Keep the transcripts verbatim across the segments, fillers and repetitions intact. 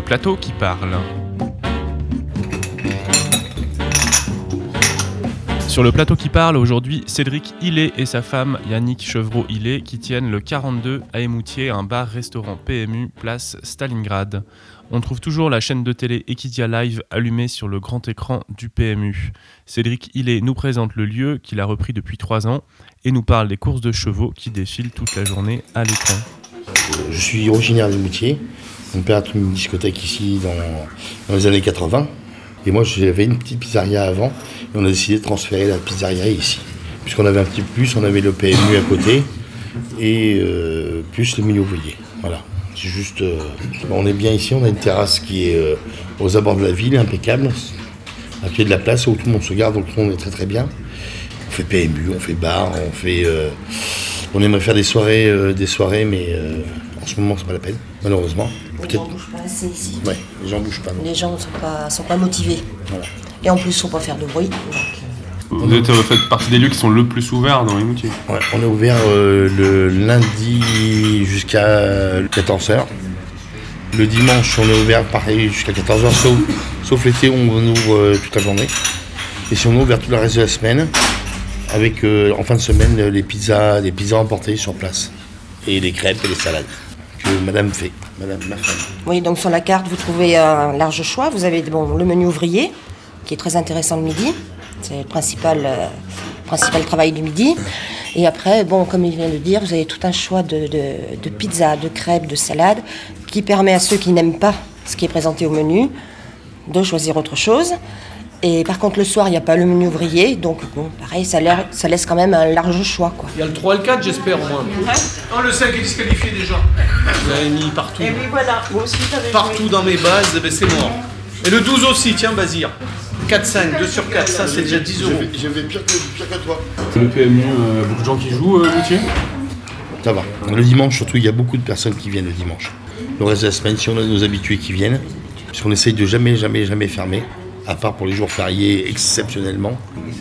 le plateau qui parle. Sur le plateau qui parle, aujourd'hui, Cédric Hillet et sa femme Yannick Chevreau-Hillet qui tiennent le quarante-deux à Émoutier, un bar-restaurant P M U, place Stalingrad. On trouve toujours la chaîne de télé Equidia Live allumée sur le grand écran du P M U. Cédric Hillet nous présente le lieu qu'il a repris depuis trois ans et nous parle des courses de chevaux qui défilent toute la journée à l'écran. Je suis originaire d'Émoutier. Mon père a tenu une discothèque ici dans, dans les années quatre-vingts. Et moi, j'avais une petite pizzeria avant, et on a décidé de transférer la pizzeria ici. Puisqu'on avait un petit peu plus, on avait le P M U à côté, et euh, plus le milieu ouvrier. Voilà. C'est juste, euh, on est bien ici, on a une terrasse qui est euh, aux abords de la ville, impeccable, à pied de la place, où tout le monde se garde, donc tout le monde est très très bien. On fait P M U, on fait bar, on fait... Euh, on aimerait faire des soirées, euh, des soirées, mais euh, en ce moment, c'est pas la peine, malheureusement. Les gens ne bougent pas assez ici. Ouais, les gens ne bougent pas. Non. Les gens ne sont pas, sont pas motivés. Voilà. Et en plus, il ne faut pas faire de bruit. Donc... Vous êtes, euh, faites partie des lieux qui sont le plus ouverts dans Émoutier. Ouais, on est ouvert euh, le lundi jusqu'à quatorze heures. Le dimanche, on est ouvert pareil jusqu'à quatorze heures, sauf, sauf l'été où on ouvre euh, toute la journée. Et si on est ouvert tout le reste de la semaine, avec euh, en fin de semaine les pizzas, les pizzas emportées sur place. Et les crêpes et les salades que madame fait, madame ma femme. Oui, donc sur la carte, vous trouvez un large choix. Vous avez bon, le menu ouvrier, qui est très intéressant le midi. C'est le principal, euh, principal travail du midi. Et après, bon, comme il vient de dire, vous avez tout un choix de, de, de pizzas, de crêpes, de salades, qui permet à ceux qui n'aiment pas ce qui est présenté au menu de choisir autre chose. Et par contre, le soir, il n'y a pas le menu ouvrier, donc bon, pareil, ça, l'air, ça laisse quand même un large choix, quoi. Il y a le trois et le quatre, j'espère, au moins. Ouais. Oh, le cinq est disqualifié déjà. Vous l'avez mis partout. Et oui, voilà, moi aussi j'avais Partout dans mes bases, ben, c'est mort. Et le douze aussi, tiens, Bazir. quatre cinq, deux sur quatre, ça c'est déjà dix euros. J'ai fait pire que, pire que toi. Le P M U, euh, beaucoup de gens qui jouent, euh, Émoutier. Ça va. Le dimanche, surtout, il y a beaucoup de personnes qui viennent le dimanche. Le reste de la semaine, si on a nos habitués qui viennent, puisqu'on essaye de jamais, jamais, jamais fermer, à part pour les jours fériés exceptionnellement.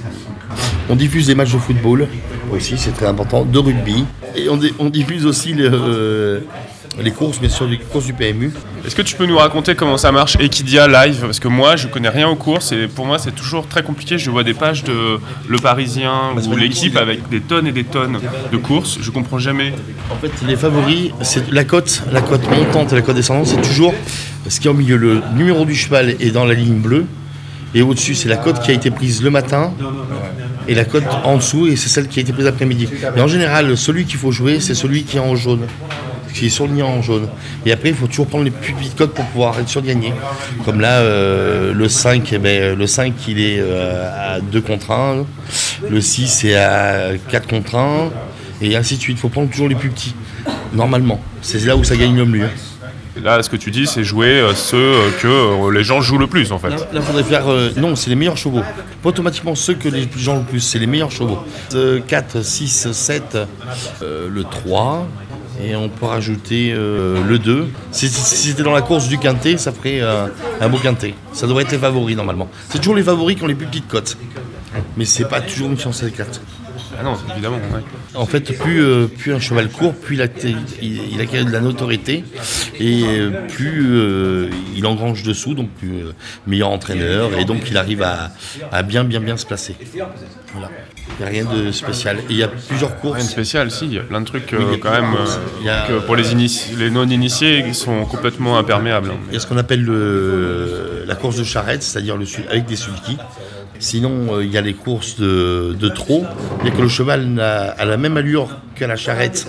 On diffuse des matchs de football aussi, c'est très important, de rugby. Et on, di- on diffuse aussi le, euh, les courses, bien sûr, les courses du P M U. Est-ce que tu peux nous raconter comment ça marche, Equidia Live? Parce que moi, je connais rien aux courses et pour moi, c'est toujours très compliqué. Je vois des pages de Le Parisien Bah, c'est ou pas l'équipe difficile. avec des tonnes et des tonnes de courses. Je comprends jamais. En fait, les favoris, c'est la cote, la cote montante et la cote descendante, c'est toujours ce qui est au milieu. Le numéro du cheval est dans la ligne bleue. Et au-dessus, c'est la cote qui a été prise le matin, et la cote en dessous, et c'est celle qui a été prise l'après-midi. Et en général, celui qu'il faut jouer, c'est celui qui est en jaune, qui est surligné en jaune. Et après, il faut toujours prendre les plus petites cotes pour pouvoir être sûr de gagner. Comme là, euh, le cinq, eh ben, le cinq, il est euh, à deux contre un, le six est à quatre contre un, et ainsi de suite. Il faut prendre toujours les plus petits, normalement. C'est là où ça gagne le mieux. Là, ce que tu dis, c'est jouer euh, ceux euh, que euh, les gens jouent le plus, en fait. Là, il faudrait faire... euh, non, c'est les meilleurs chevaux. Pas automatiquement ceux que les gens le plus, c'est les meilleurs chevaux. Euh, quatre, six, sept, euh, le trois, et on peut rajouter euh, le deux. Si, si c'était dans la course du quintet, ça ferait euh, un beau quintet. Ça devrait être les favoris, normalement. C'est toujours les favoris qui ont les plus petites cotes. Mais c'est pas toujours une chance avec quatre. Ah non, évidemment, ouais. En fait, plus, euh, plus un cheval court, plus il, a, il, il acquiert de la notoriété et euh, plus euh, il engrange dessous, donc plus euh, meilleur entraîneur, et donc il arrive à, à bien, bien, bien se placer. Voilà. Il n'y a rien de spécial. Et il y a plusieurs courses. Rien de spécial, si, il y a plein de trucs euh, Oui, il y a quand même plusieurs courses. euh, Il y a- que pour les, inici- les non-initiés qui sont complètement imperméables. Il y a ce qu'on appelle le, la course de charrette, c'est-à-dire le, sul- avec des sulkys. Sinon, euh, il y a les courses de, de trot. Il y a que le cheval n'a- a la même allure qu'à la charrette,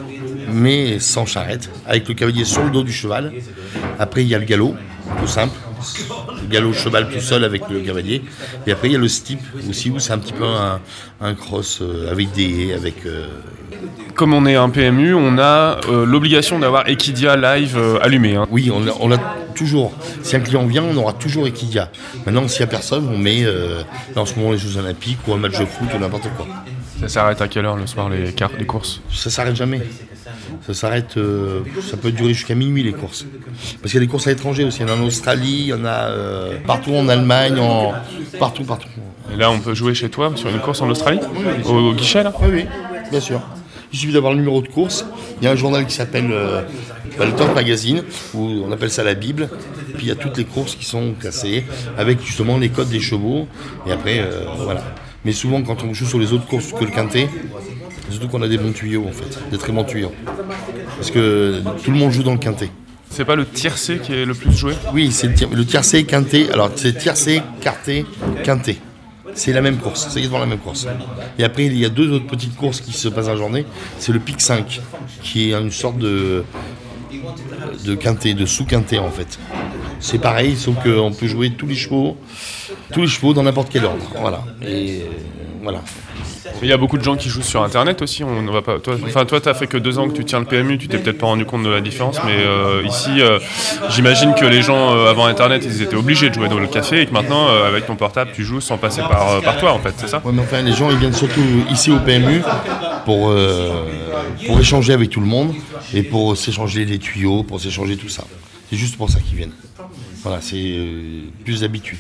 mais sans charrette, avec le cavalier sur le dos du cheval. Après, il y a le galop, tout simple. Le galop cheval tout seul avec le cavalier. Et après, il y a le steep aussi, où c'est un petit peu un, un cross euh, avec des haies, avec... euh, Comme on est un P M U, on a euh, l'obligation d'avoir Equidia Live euh, allumé. Hein. Oui, on l'a, on l'a toujours. Si un client vient, on aura toujours Equidia. Maintenant, s'il n'y a personne, on met euh, là, en ce moment les Jeux Olympiques ou un match de foot ou n'importe quoi. Ça s'arrête à quelle heure le soir, les, car- les courses? Ça s'arrête jamais. Ça s'arrête, euh, ça peut durer jusqu'à minuit les courses. Parce qu'il y a des courses à l'étranger aussi. Il y en a en Australie, il y en a euh, partout en Allemagne, en... partout, partout. Et là, on peut jouer chez toi sur une course en Australie? Au, au guichet, là? Oui, oui, bien sûr. Il suffit d'avoir le numéro de course. Il y a un journal qui s'appelle euh, bah, le Top Magazine, où on appelle ça la Bible. Puis il y a toutes les courses qui sont classées, avec justement les codes des chevaux. Et après, euh, voilà. Mais souvent, quand on joue sur les autres courses que le quintet, surtout qu'on a des bons tuyaux, en fait, des très bons tuyaux. Parce que tout le monde joue dans le quintet. C'est pas le tiercé qui est le plus joué? Oui, c'est le, tier- le tiercé, quintet. Alors, c'est tiercé, quarté, quintet. C'est la même course, c'est exactement la même course. Et après, il y a deux autres petites courses qui se passent à la journée. C'est le pic cinq, qui est une sorte de, de quintet, de sous-quintet en fait. C'est pareil, sauf qu'on peut jouer tous les chevaux, tous les chevaux dans n'importe quel ordre. Voilà. Et euh, voilà. Il y a beaucoup de gens qui jouent sur Internet aussi. On ne va pas. Toi, enfin, toi, t'as fait que deux ans que tu tiens le P M U. Tu t'es peut-être pas rendu compte de la différence, mais euh, ici, euh, j'imagine que les gens euh, avant Internet, ils étaient obligés de jouer dans le café, et que maintenant, euh, avec ton portable, tu joues sans passer par, euh, par toi, en fait. C'est ça? Ouais, mais enfin, les gens, ils viennent surtout ici au P M U pour euh, pour échanger avec tout le monde et pour s'échanger les tuyaux, pour s'échanger tout ça. C'est juste pour ça qu'ils viennent. Voilà, c'est euh, plus d'habitude.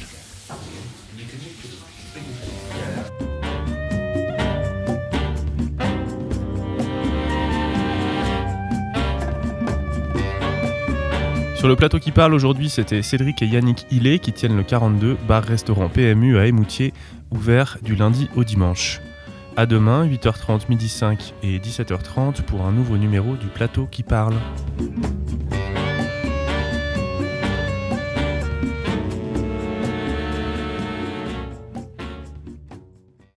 Sur le plateau qui parle aujourd'hui, c'était Cédric et Yannick Hillet qui tiennent le quarante-deux, bar-restaurant P M U à Émoutier, ouvert du lundi au dimanche. À demain, huit heures trente, midi cinq et dix-sept heures trente pour un nouveau numéro du plateau qui parle.